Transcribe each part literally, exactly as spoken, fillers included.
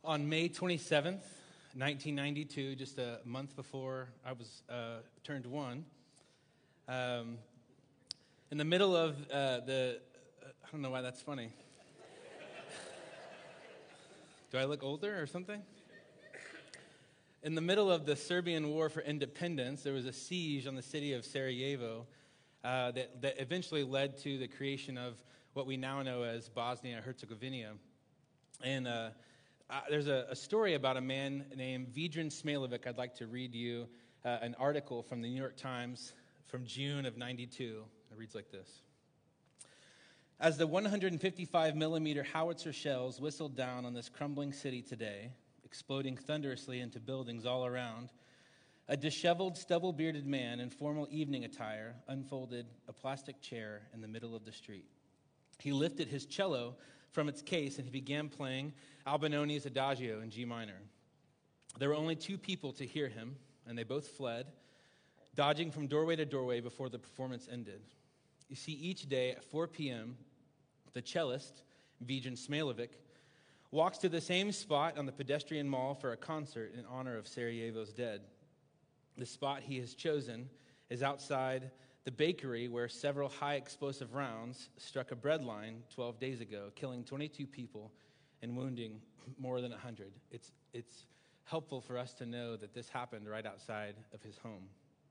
On May twenty-seventh, nineteen ninety-two, just a month before I was uh, turned one, um, in the middle of uh, the, uh, I don't know why that's funny. Do I look older or something? In the middle of the Serbian War for Independence, there was a siege on the city of Sarajevo uh, that, that eventually led to the creation of what we now know as Bosnia-Herzegovina. And uh, uh, there's a, a story about a man named Vedran Smailovic. I'd like to read you uh, an article from the New York Times from June of ninety-two. It reads like this. As the one hundred fifty-five millimeter howitzer shells whistled down on this crumbling city today, exploding thunderously into buildings all around, a disheveled, stubble-bearded man in formal evening attire unfolded a plastic chair in the middle of the street. He lifted his cello from its case and he began playing Albinoni's Adagio in G minor. There were only two people to hear him, and they both fled, dodging from doorway to doorway before the performance ended. You see, each day at four p.m., the cellist, Vedran Smailovic, walks to the same spot on the pedestrian mall for a concert in honor of Sarajevo's dead. The spot he has chosen is outside the bakery where several high-explosive rounds struck a bread line twelve days ago, killing twenty-two people and wounding more than one hundred. It's, it's helpful for us to know that this happened right outside of his home.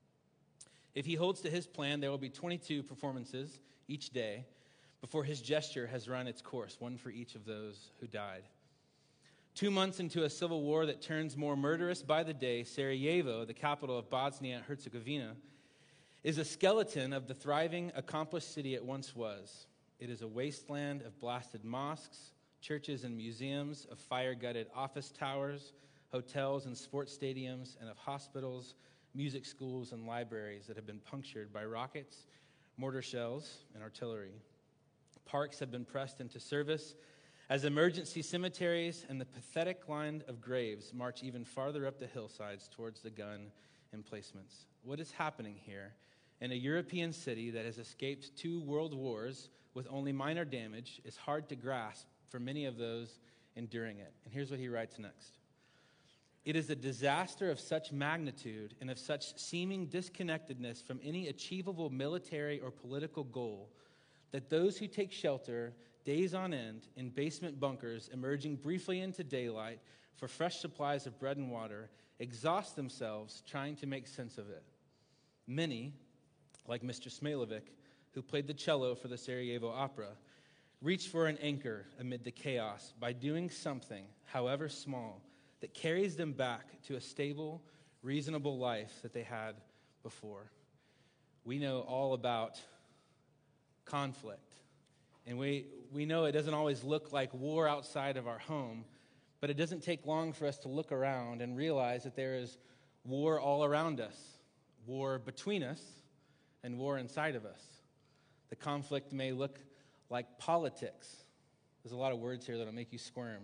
If he holds to his plan, there will be twenty-two performances each day before his gesture has run its course, one for each of those who died. Two months into a civil war that turns more murderous by the day, Sarajevo, the capital of Bosnia-Herzegovina, is a skeleton of the thriving, accomplished city it once was. It is a wasteland of blasted mosques, churches and museums, of fire-gutted office towers, hotels and sports stadiums, and of hospitals, music schools, and libraries that have been punctured by rockets, mortar shells, and artillery. Parks have been pressed into service as emergency cemeteries, and the pathetic line of graves march even farther up the hillsides towards the gun emplacements. What is happening here in a European city that has escaped two world wars with only minor damage is hard to grasp for many of those enduring it. And here's what he writes next. It is a disaster of such magnitude and of such seeming disconnectedness from any achievable military or political goal that those who take shelter days on end in basement bunkers, emerging briefly into daylight for fresh supplies of bread and water, exhaust themselves trying to make sense of it. Many, like Mister Smailovic, who played the cello for the Sarajevo Opera, reach for an anchor amid the chaos by doing something, however small, that carries them back to a stable, reasonable life that they had before. We know all about conflict. And we, we know it doesn't always look like war outside of our home, but it doesn't take long for us to look around and realize that there is war all around us, war between us, and war inside of us. The conflict may look like politics. There's a lot of words here that'll make you squirm.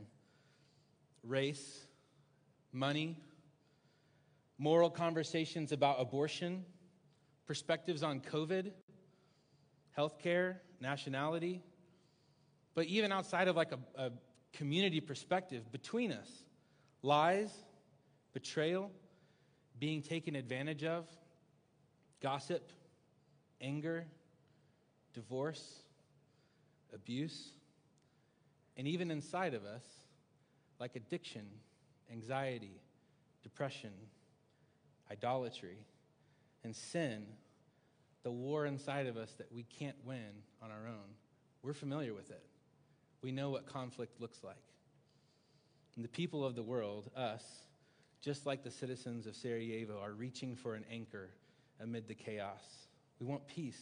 Race, money, moral conversations about abortion, perspectives on COVID, healthcare, nationality. But even outside of like a, a community perspective, between us, lies, betrayal, being taken advantage of, gossip, anger, divorce, abuse, and even inside of us, like addiction, anxiety, depression, idolatry, and sin, the war inside of us that we can't win on our own. We're familiar with it. We know what conflict looks like. And the people of the world, us, just like the citizens of Sarajevo, are reaching for an anchor amid the chaos. We want peace.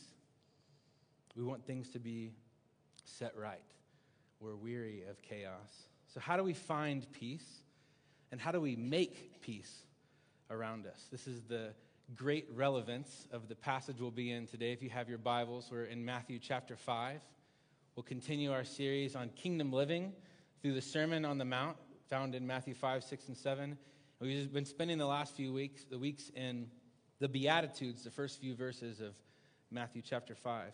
We want things to be set right. We're weary of chaos. So how do we find peace? And how do we make peace around us? This is the great relevance of the passage we'll be in today. If you have your Bibles, we're in Matthew chapter five. We'll continue our series on kingdom living through the Sermon on the Mount, found in Matthew five, six, and seven. And we've been spending the last few weeks, the weeks in the Beatitudes, the first few verses of Matthew chapter five.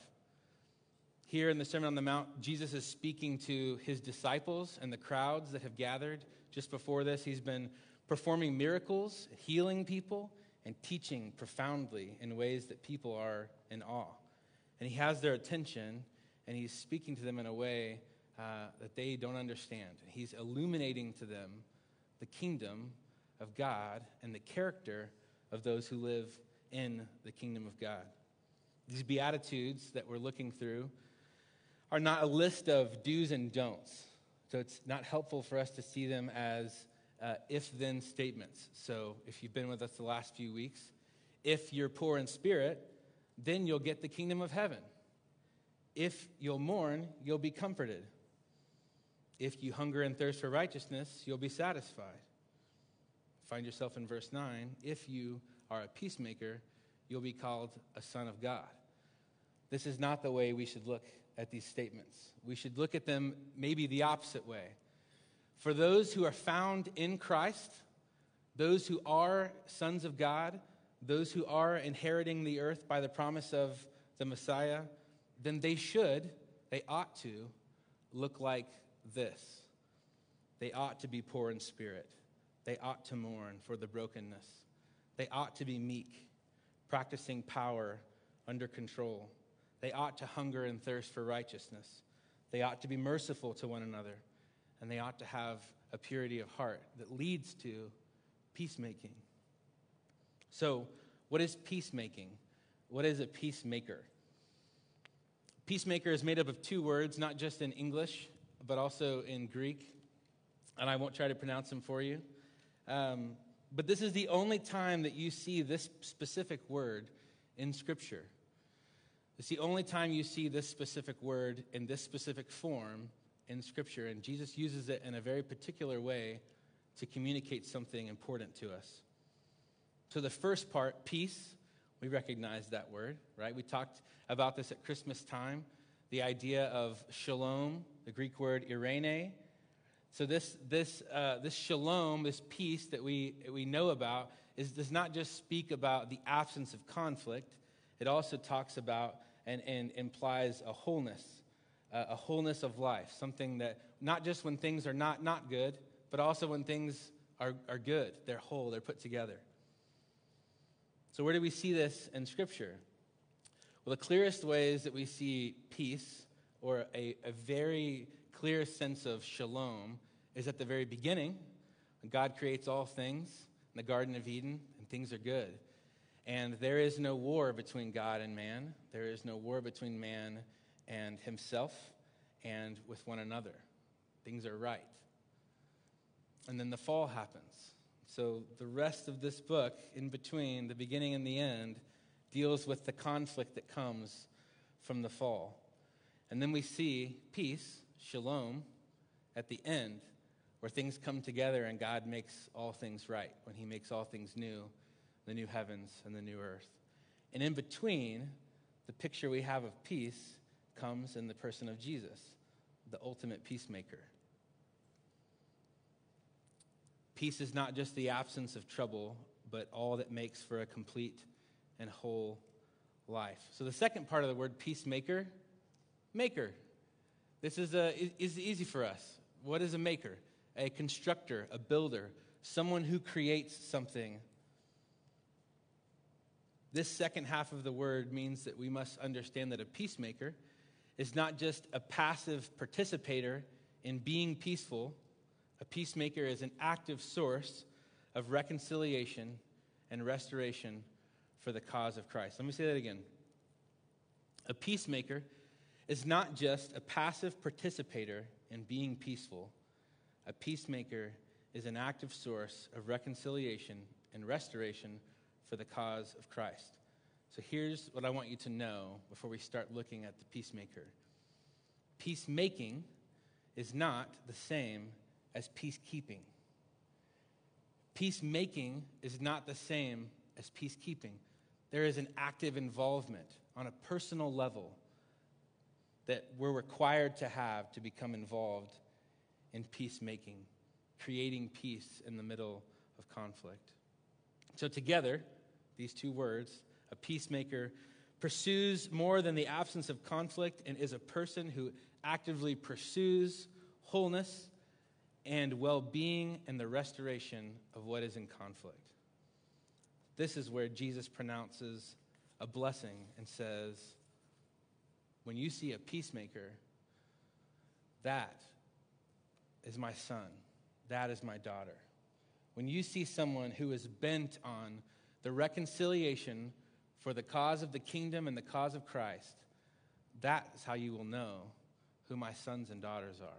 Here in the Sermon on the Mount, Jesus is speaking to his disciples and the crowds that have gathered Just before this, he's been performing miracles, healing people, and teaching profoundly in ways that people are in awe. And he has their attention, and he's speaking to them in a way uh, that they don't understand. He's illuminating to them the kingdom of God and the character of those who live in the kingdom of God. These Beatitudes that we're looking through are not a list of do's and don'ts. So it's not helpful for us to see them as uh, if-then statements. So if you've been with us the last few weeks, if you're poor in spirit, then you'll get the kingdom of heaven. If you'll mourn, you'll be comforted. If you hunger and thirst for righteousness, you'll be satisfied. Find yourself in verse nine. If you are a peacemaker, you'll be called a son of God. This is not the way we should look at these statements. We should look at them maybe the opposite way. For those who are found in Christ, those who are sons of God, those who are inheriting the earth by the promise of the Messiah, then they should, they ought to, look like this. They ought to be poor in spirit. They ought to mourn for the brokenness. They ought to be meek, practicing power under control. They ought to hunger and thirst for righteousness. They ought to be merciful to one another. And they ought to have a purity of heart that leads to peacemaking. So, what is peacemaking? What is a peacemaker? Peacemaker is made up of two words, not just in English, but also in Greek. And I won't try to pronounce them for you. Um, but this is the only time that you see this specific word in Scripture. It's the only time you see this specific word in this specific form in Scripture. And Jesus uses it in a very particular way to communicate something important to us. So the first part, peace, we recognize that word, right? We talked about this at Christmas time, the idea of shalom, the Greek word eirene. So this this uh, this shalom, this peace that we we know about, is does not just speak about the absence of conflict. It also talks about and, and implies a wholeness, uh, a wholeness of life, something that not just when things are not not good, but also when things are, are good. They're whole, they're put together. So where do we see this in Scripture? Well, the clearest ways that we see peace, or a, a very clear sense of shalom, is at the very beginning, when God creates all things in the Garden of Eden, and things are good. And there is no war between God and man. There is no war between man and himself and with one another. Things are right. And then the fall happens. So the rest of this book, in between the beginning and the end, deals with the conflict that comes from the fall. And then we see peace, shalom, at the end, where things come together and God makes all things right, when he makes all things new, the new heavens and the new earth. And in between, the picture we have of peace comes in the person of Jesus, the ultimate peacemaker. Peace is not just the absence of trouble, but all that makes for a complete and whole life. So the second part of the word peacemaker, maker. This is, a, is easy for us. What is a maker? A constructor, a builder, someone who creates something. This second half of the word means that we must understand that a peacemaker is not just a passive participator in being peaceful. A peacemaker is an active source of reconciliation and restoration for the cause of Christ. Let me say that again. A peacemaker is not just a passive participator in being peaceful. A peacemaker is an active source of reconciliation and restoration for the cause of Christ. So here's what I want you to know before we start looking at the peacemaker. Peacemaking is not the same as peacekeeping. Peacemaking is not the same as peacekeeping. There is an active involvement on a personal level that we're required to have to become involved in peacemaking, creating peace in the middle of conflict. So together, these two words, a peacemaker pursues more than the absence of conflict and is a person who actively pursues wholeness and well-being and the restoration of what is in conflict. This is where Jesus pronounces a blessing and says, when you see a peacemaker, that is my son. That is my daughter. When you see someone who is bent on the reconciliation for the cause of the kingdom and the cause of Christ, that is how you will know who my sons and daughters are.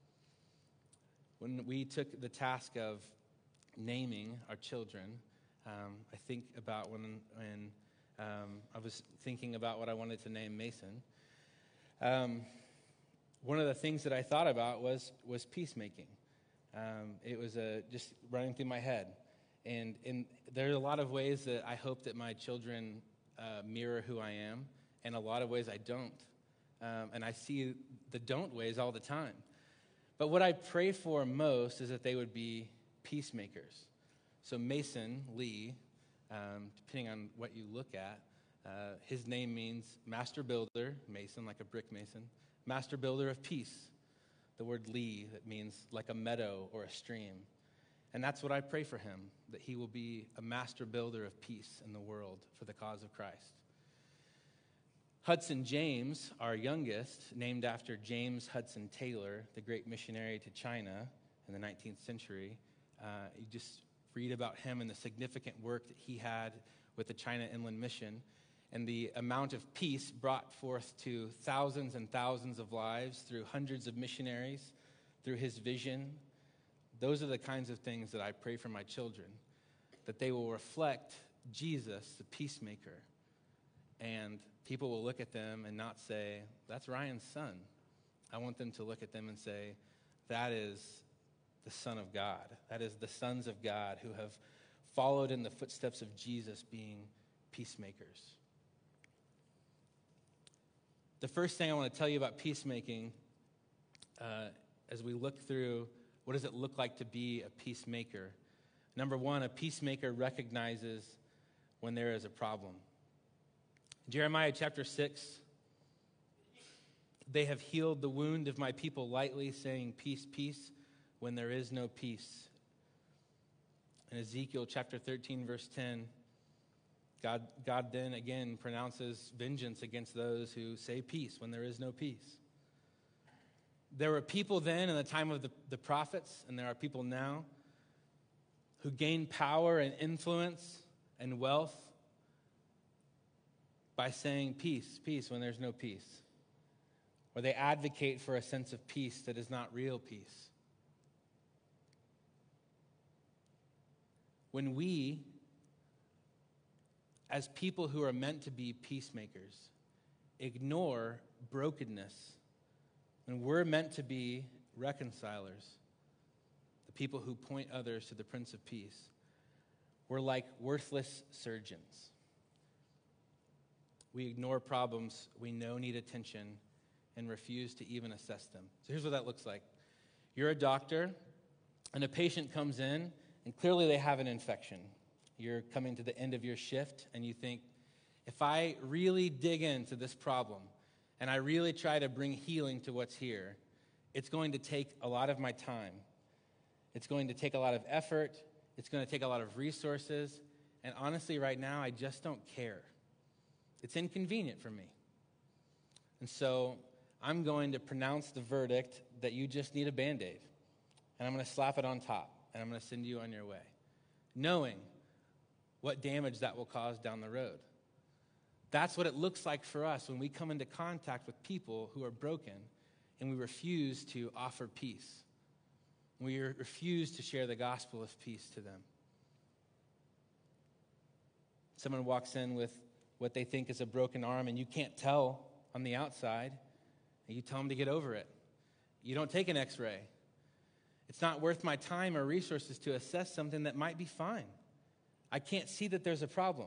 When we took the task of naming our children, um, I think about when, when um, I was thinking about what I wanted to name Mason. Um, one of the things that I thought about was was peacemaking. Um, it was uh, just running through my head. And, and there are a lot of ways that I hope that my children uh, mirror who I am, and a lot of ways I don't. Um, and I see the don't ways all the time. But what I pray for most is that they would be peacemakers. So Mason Lee, um, depending on what you look at, uh, his name means master builder, Mason, like a brick mason, master builder of peace. The word Lee, that means like a meadow or a stream. And that's what I pray for him, that he will be a master builder of peace in the world for the cause of Christ. Hudson James, our youngest, named after James Hudson Taylor, the great missionary to China in the nineteenth century. Uh, you just read about him and the significant work that he had with the China Inland Mission and the amount of peace brought forth to thousands and thousands of lives through hundreds of missionaries, through his vision. Those are the kinds of things that I pray for my children, that they will reflect Jesus, the peacemaker, and people will look at them and not say, that's Ryan's son. I want them to look at them and say, that is the Son of God. That is the sons of God who have followed in the footsteps of Jesus being peacemakers. The first thing I want to tell you about peacemaking, uh, as we look through what does it look like to be a peacemaker. Number one, a peacemaker recognizes when there is a problem. Jeremiah chapter six, they have healed the wound of my people lightly, saying, peace, peace, when there is no peace. In Ezekiel chapter thirteen, verse ten, God, God then again pronounces vengeance against those who say peace when there is no peace. There were people then in the time of the, the prophets, and there are people now, who gain power and influence and wealth by saying peace, peace when there's no peace. Or they advocate for a sense of peace that is not real peace. When we, as people who are meant to be peacemakers, ignore brokenness, when we're meant to be reconcilers, the people who point others to the Prince of Peace, we're like worthless surgeons. We ignore problems we know need attention and refuse to even assess them. So here's what that looks like. You're a doctor, and a patient comes in, and clearly they have an infection. You're coming to the end of your shift, and you think, if I really dig into this problem, and I really try to bring healing to what's here, it's going to take a lot of my time. It's going to take a lot of effort. It's going to take a lot of resources. And honestly, right now, I just don't care. It's inconvenient for me. And so I'm going to pronounce the verdict that you just need a Band-Aid. And I'm going to slap it on top. And I'm going to send you on your way, knowing what damage that will cause down the road. That's what it looks like for us when we come into contact with people who are broken and we refuse to offer peace. We refuse to share the gospel of peace to them. Someone walks in with what they think is a broken arm, and you can't tell on the outside, and you tell them to get over it. You don't take an x-ray. It's not worth my time or resources to assess something that might be fine. I can't see that there's a problem.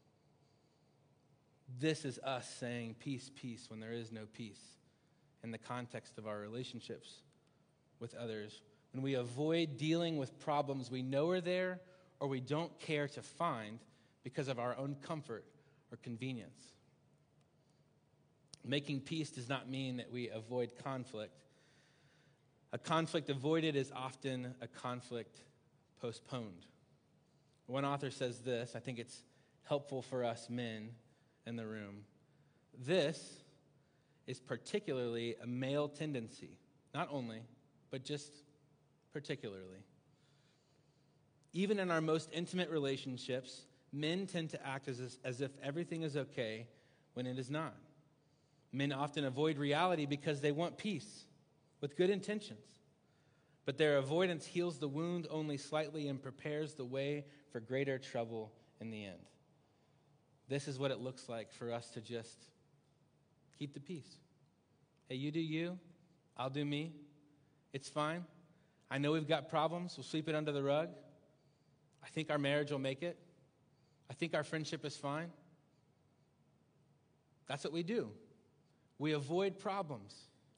This is us saying peace, peace, when there is no peace in the context of our relationships with others. When we avoid dealing with problems we know are there or we don't care to find because of our own comfort or convenience. Making peace does not mean that we avoid conflict. A conflict avoided is often a conflict postponed. One author says this, I think it's helpful for us men in the room. This is particularly a male tendency, not only, but just particularly. Even in our most intimate relationships, men tend to act as, as if everything is okay when it is not. Men often avoid reality because they want peace with good intentions. But their avoidance heals the wound only slightly and prepares the way for greater trouble in the end. This is what it looks like for us to just keep the peace. Hey, you do you, I'll do me. It's fine. I know we've got problems. We'll sweep it under the rug. I think our marriage will make it. I think our friendship is fine. That's what we do. We avoid problems.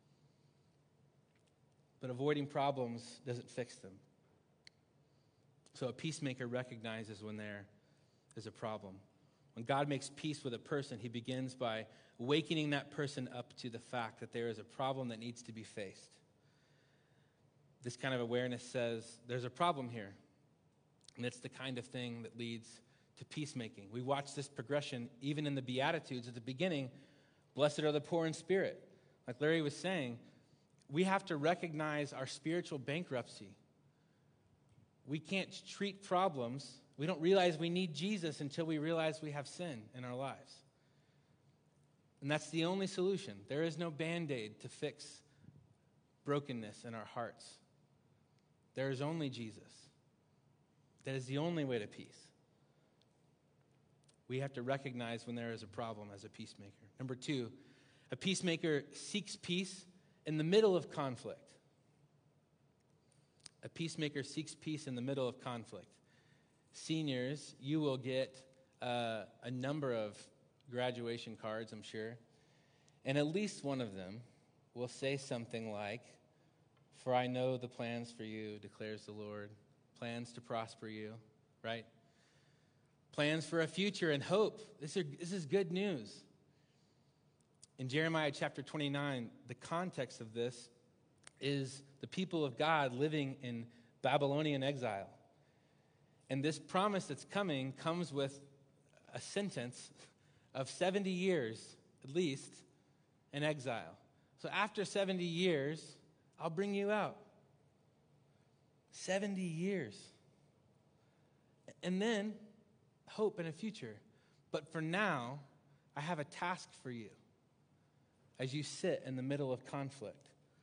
But avoiding problems doesn't fix them. So a peacemaker recognizes when there is a problem. When God makes peace with a person, he begins by wakening that person up to the fact that there is a problem that needs to be faced. This kind of awareness says, there's a problem here. And it's the kind of thing that leads to peacemaking. We watch this progression even in the Beatitudes at the beginning. Blessed are the poor in spirit. Like Larry was saying, we have to recognize our spiritual bankruptcy. We can't treat problems. We don't realize we need Jesus until we realize we have sin in our lives. And that's the only solution. There is no Band-Aid to fix brokenness in our hearts. There is only Jesus. That is the only way to peace. We have to recognize when there is a problem as a peacemaker. Number two, a peacemaker seeks peace in the middle of conflict. A peacemaker seeks peace in the middle of conflict. Seniors, you will get uh, a number of graduation cards, I'm sure, and at least one of them will say something like, "For I know the plans for you, declares the Lord, plans to prosper you," right? Plans for a future and hope. This is, this is good news. In Jeremiah chapter twenty-nine, the context of this is the people of God living in Babylonian exile. And this promise that's coming comes with a sentence of seventy years, at least, in exile. So after seventy years, I'll bring you out. seventy years. And then, hope and a future. But for now, I have a task for you as you sit in the middle of conflict.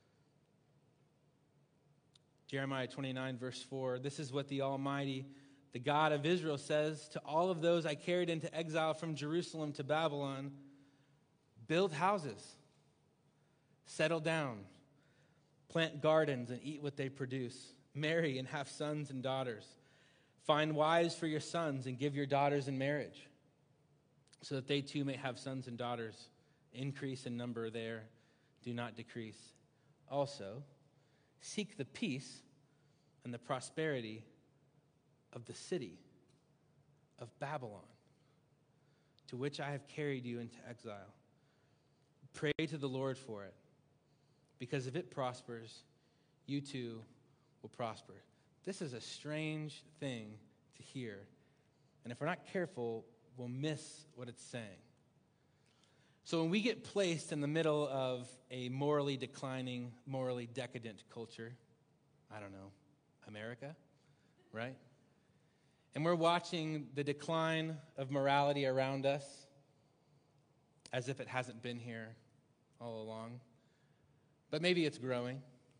Jeremiah twenty-nine, verse four, this is what the Almighty, the God of Israel, says to all of those I carried into exile from Jerusalem to Babylon: build houses, settle down, plant gardens and eat what they produce, marry and have sons and daughters, find wives for your sons and give your daughters in marriage, so that they too may have sons and daughters. Increase in number there, do not decrease. Also, seek the peace and the prosperity of the city of Babylon, to which I have carried you into exile. Pray to the Lord for it, because if it prospers, you too will prosper. This is a strange thing to hear, and if we're not careful, we'll miss what it's saying. So when we get placed in the middle of a morally declining, morally decadent culture, I don't know, America, right? And we're watching the decline of morality around us as if it hasn't been here all along. But maybe it's growing.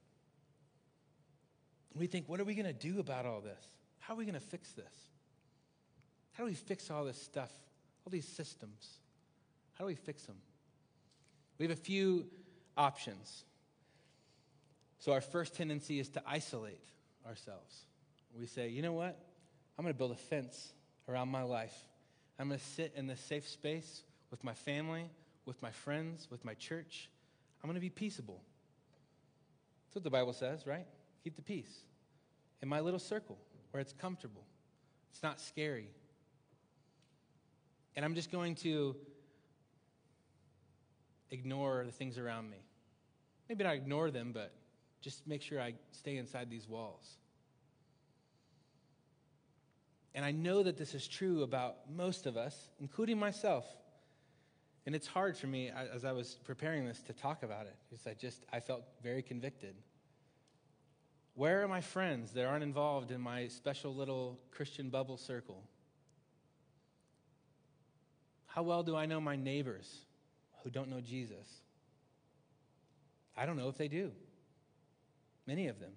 We think, what are we going to do about all this? How are we going to fix this? How do we fix all this stuff, all these systems? How do we fix them? We have a few options. So our first tendency is to isolate ourselves. We say, you know what? I'm going to build a fence around my life. I'm going to sit in this safe space with my family, with my friends, with my church. I'm going to be peaceable. That's what the Bible says, right? Keep the peace in my little circle where it's comfortable. It's not scary. And I'm just going to ignore the things around me. Maybe not ignore them, but Just make sure I stay inside these walls. And I know that this is true about most of us, including myself. And it's hard for me, as I was preparing this, to talk about it, because I just, I felt very convicted. Where are my friends that aren't involved in my special little Christian bubble circle? How well do I know my neighbors who don't know Jesus? I don't know if they do. Many of them.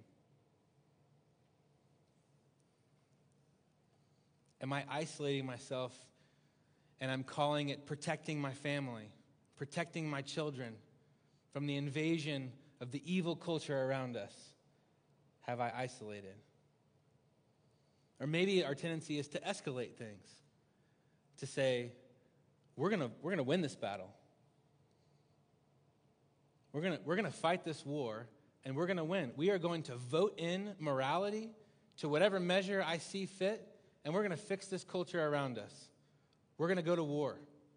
Am I isolating myself and I'm calling it protecting my family, protecting my children from the invasion of the evil culture around us? Have I isolated? Or maybe our tendency is to escalate things, to say, we're gonna we're gonna win this battle. We're gonna we're gonna fight this war, and we're gonna win. We are going to vote in morality to whatever measure I see fit, and we're gonna fix this culture around us. We're gonna go to war.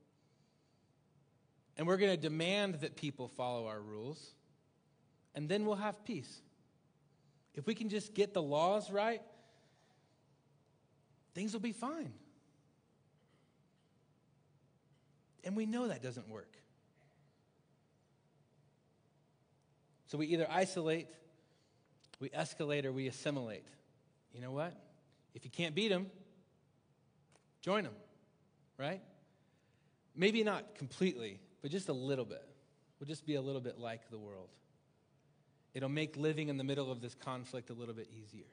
And we're gonna demand that people follow our rules, and then we'll have peace. If we can just get the laws right, things will be fine. And we know that doesn't work. So we either isolate, we escalate, or we assimilate. You know what? If you can't beat them, join them, right? Maybe not completely, but just a little bit. We'll just be a little bit like the world. It'll make living in the middle of this conflict a little bit easier.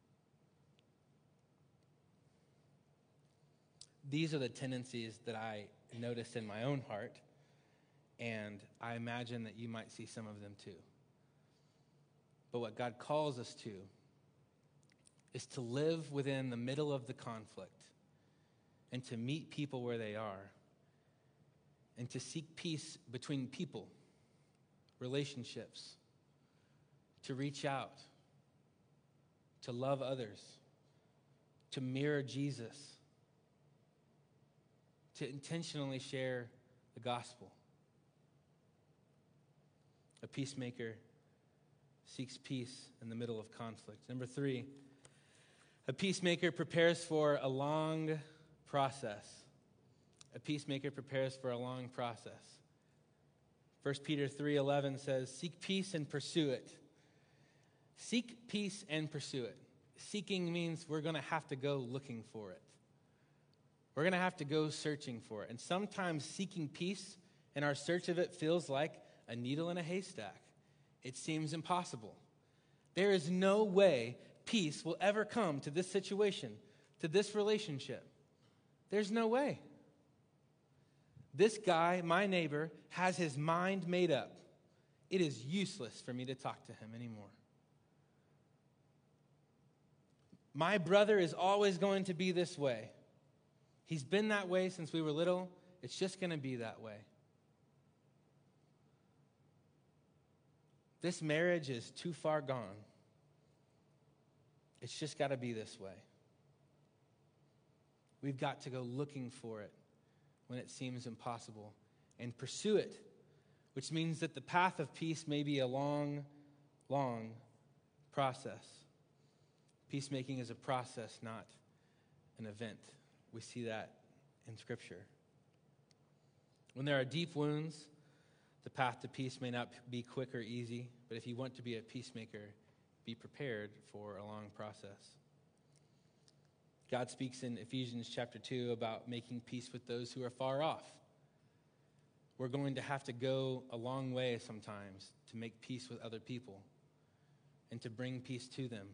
These are the tendencies that I noticed in my own heart, and I imagine that you might see some of them too. But what God calls us to is to live within the middle of the conflict and to meet people where they are and to seek peace between people, relationships, to reach out, to love others, to mirror Jesus, to intentionally share the gospel. A peacemaker seeks peace in the middle of conflict. Number three, a peacemaker prepares for a long process. A peacemaker prepares for a long process. First Peter three eleven says, seek peace and pursue it. Seek peace and pursue it. Seeking means we're going to have to go looking for it. We're going to have to go searching for it. And sometimes seeking peace in our search of it feels like a needle in a haystack. It seems impossible. There is no way peace will ever come to this situation, to this relationship. There's no way. This guy, my neighbor, has his mind made up. It is useless for me to talk to him anymore. My brother is always going to be this way. He's been that way since we were little. It's just going to be that way. This marriage is too far gone. It's just got to be this way. We've got to go looking for it when it seems impossible and pursue it, which means that the path of peace may be a long, long process. Peacemaking is a process, not an event. We see that in Scripture. When there are deep wounds, the path to peace may not be quick or easy, but if you want to be a peacemaker, be prepared for a long process. God speaks in Ephesians chapter two about making peace with those who are far off. We're going to have to go a long way sometimes to make peace with other people and to bring peace to them.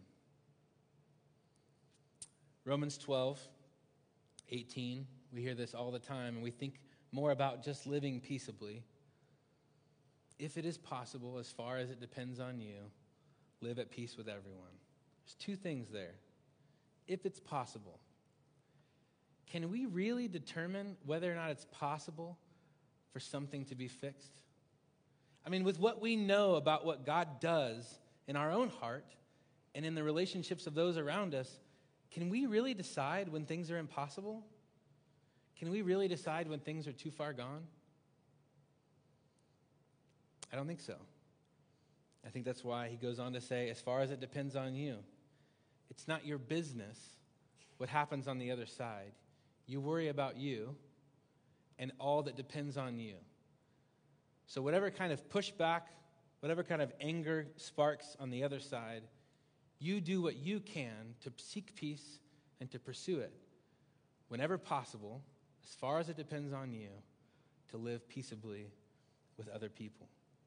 Romans twelve, eighteen, we hear this all the time, and we think more about just living peaceably. If it is possible, as far as it depends on you, live at peace with everyone. There's two things there. If it's possible, can we really determine whether or not it's possible for something to be fixed? I mean, with what we know about what God does in our own heart and in the relationships of those around us, can we really decide when things are impossible? Can we really decide when things are too far gone? I don't think so. I think that's why he goes on to say, as far as it depends on you, it's not your business what happens on the other side. You worry about you and all that depends on you. So whatever kind of pushback, whatever kind of anger sparks on the other side, you do what you can to seek peace and to pursue it whenever possible, as far as it depends on you, to live peaceably with other people.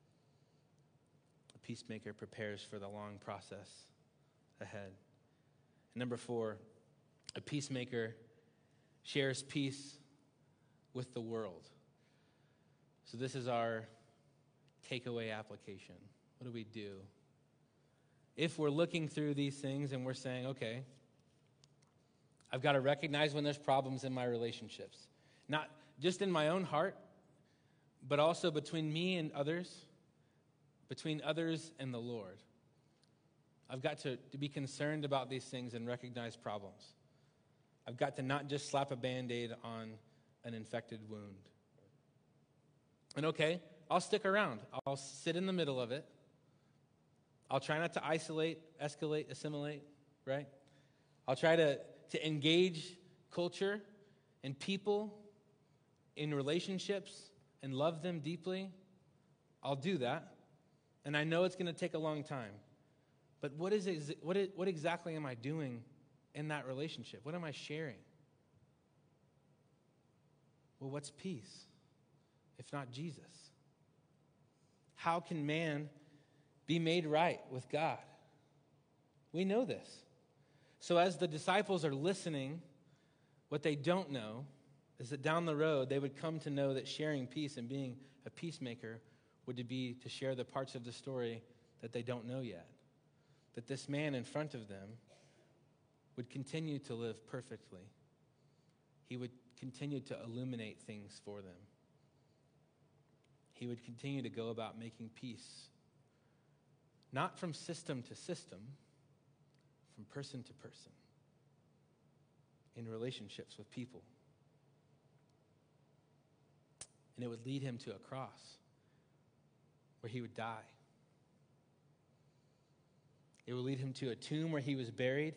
A peacemaker prepares for the long process ahead. And number four, a peacemaker shares peace with the world. So this is our takeaway application. What do we do? If we're looking through these things and we're saying, okay, I've got to recognize when there's problems in my relationships. Not just in my own heart, but also between me and others, between others and the Lord. I've got to, to be concerned about these things and recognize problems. I've got to not just slap a Band-Aid on an infected wound. And okay, I'll stick around. I'll sit in the middle of it. I'll try not to isolate, escalate, assimilate, right? I'll try to, to engage culture and people in relationships and love them deeply. I'll do that. And I know it's going to take a long time. But what is it, what, is, what exactly am I doing in that relationship? What am I sharing? Well, what's peace, if not Jesus? How can man be made right with God? We know this. So as the disciples are listening, what they don't know is that down the road they would come to know that sharing peace and being a peacemaker would be to share the parts of the story that they don't know yet. That this man in front of them would continue to live perfectly. He would continue to illuminate things for them. He would continue to go about making peace, not from system to system, from person to person, in relationships with people. And it would lead him to a cross where he would die. It would lead him to a tomb where he was buried.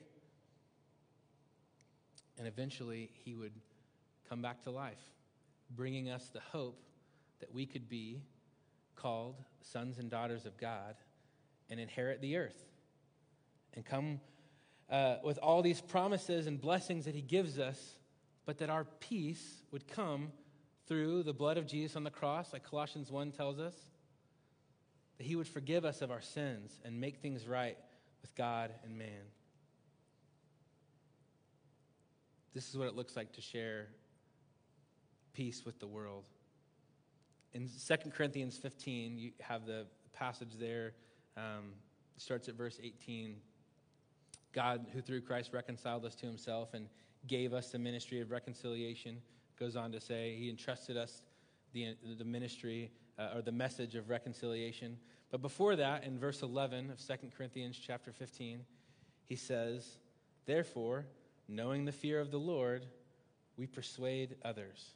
And eventually he would come back to life, bringing us the hope that we could be called sons and daughters of God and inherit the earth and come uh, with all these promises and blessings that he gives us, but that our peace would come through the blood of Jesus on the cross, like Colossians one tells us, that he would forgive us of our sins and make things right with God and man. This is what it looks like to share peace with the world. In Second Corinthians fifteen, you have the passage there. Um, it starts at verse eighteen. God, who through Christ reconciled us to himself and gave us the ministry of reconciliation, goes on to say he entrusted us the, the ministry uh, or the message of reconciliation. But before that, in verse eleven of Second Corinthians chapter fifteen, he says, therefore, knowing the fear of the Lord, we persuade others.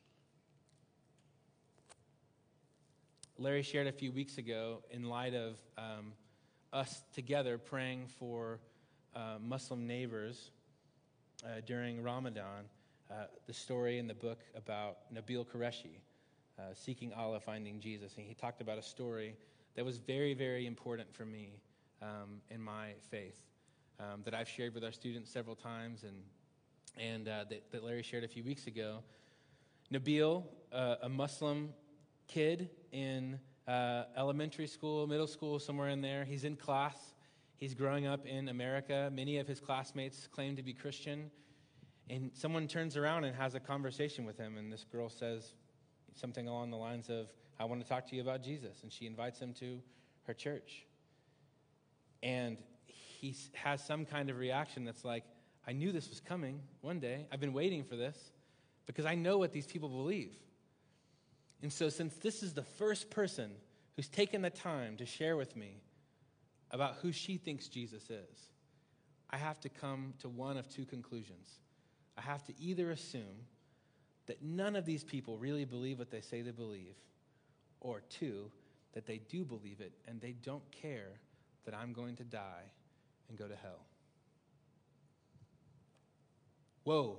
Larry shared a few weeks ago, in light of um, us together praying for uh, Muslim neighbors uh, during Ramadan, uh, the story in the book about Nabil Qureshi, uh, seeking Allah, finding Jesus. And he talked about a story that was very, very important for me um, in my faith, um, that I've shared with our students several times, and and uh, that, that Larry shared a few weeks ago. Nabil, uh, a Muslim kid in uh, elementary school, middle school, somewhere in there. He's in class. He's growing up in America. Many of his classmates claim to be Christian. And someone turns around and has a conversation with him, and this girl says something along the lines of, I want to talk to you about Jesus. And she invites him to her church. And he has some kind of reaction that's like, I knew this was coming one day. I've been waiting for this because I know what these people believe. And so since this is the first person who's taken the time to share with me about who she thinks Jesus is, I have to come to one of two conclusions. I have to either assume that none of these people really believe what they say they believe, or two, that they do believe it and they don't care that I'm going to die and go to hell. Whoa.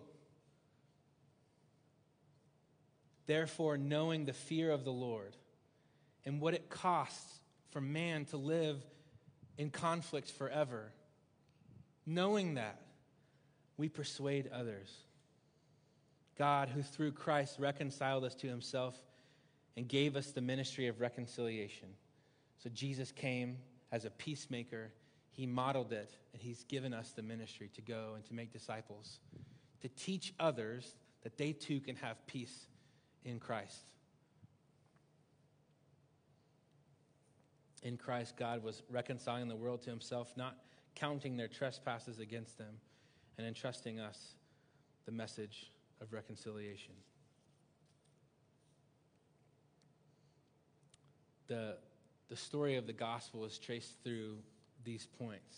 Therefore, knowing the fear of the Lord and what it costs for man to live in conflict forever, knowing that, we persuade others. God, who through Christ reconciled us to himself and gave us the ministry of reconciliation. So Jesus came as a peacemaker. He modeled it, and he's given us the ministry to go and to make disciples, to teach others that they too can have peace in Christ. In Christ, God was reconciling the world to himself, not counting their trespasses against them, and entrusting us the message of reconciliation. The, the story of the gospel is traced through these points.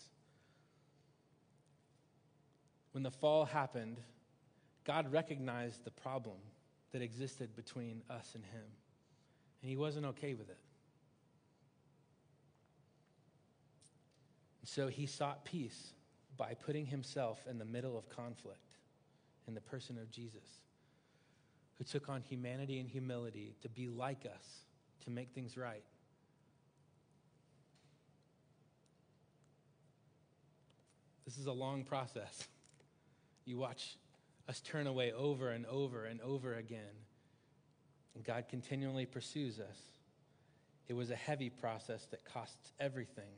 When the fall happened, God recognized the problem that existed between us and him, and he wasn't okay with it. So he sought peace by putting himself in the middle of conflict in the person of Jesus, who took on humanity and humility to be like us, to make things right. This is a long process. You watch us turn away over and over and over again, and God continually pursues us. It was a heavy process that costs everything.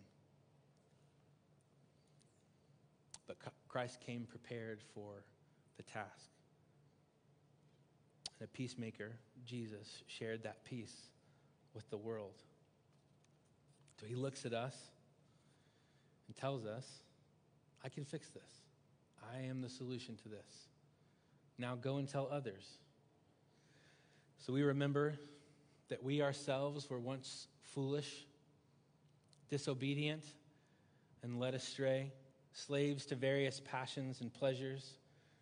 But Christ came prepared for the task. And a peacemaker, Jesus, shared that peace with the world. So he looks at us and tells us, I can fix this. I am the solution to this. Now go and tell others. So we remember that we ourselves were once foolish, disobedient, and led astray, slaves to various passions and pleasures,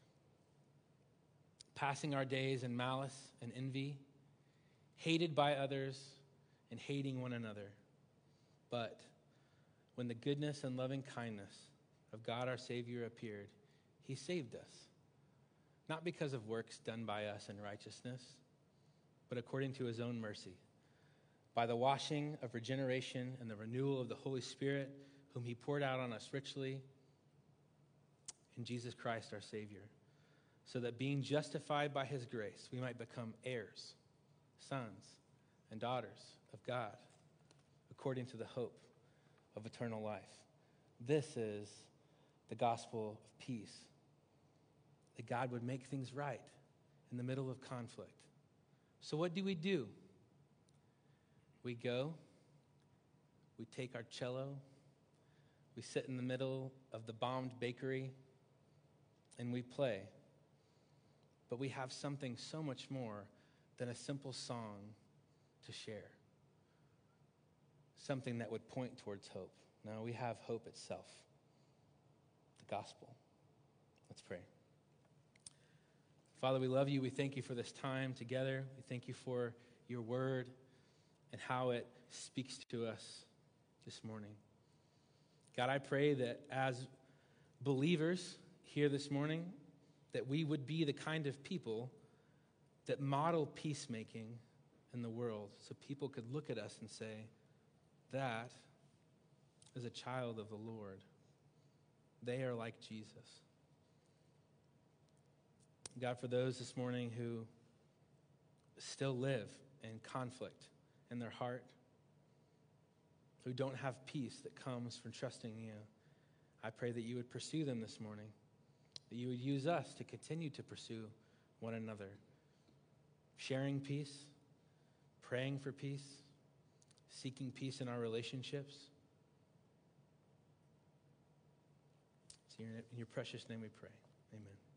passing our days in malice and envy, hated by others and hating one another. But when the goodness and loving kindness of God our Savior appeared, he saved us, not because of works done by us in righteousness, but according to his own mercy, by the washing of regeneration and the renewal of the Holy Spirit, whom he poured out on us richly in Jesus Christ our Savior, so that being justified by his grace, we might become heirs, sons, and daughters of God, according to the hope of eternal life. This is the gospel of peace, that God would make things right in the middle of conflict. So what do we do? We go, we take our cello, we sit in the middle of the bombed bakery, and we play. But we have something so much more than a simple song to share. Something that would point towards hope. No, we have hope itself, the gospel. Let's pray. Father, we love you. We thank you for this time together. We thank you for your word and how it speaks to us this morning. God, I pray that as believers here this morning, that we would be the kind of people that model peacemaking in the world, so people could look at us and say, that is a child of the Lord. They are like Jesus. God, for those this morning who still live in conflict in their heart, who don't have peace that comes from trusting you, I pray that you would pursue them this morning, that you would use us to continue to pursue one another, sharing peace, praying for peace, seeking peace in our relationships. It's in your, in your precious name we pray. Amen.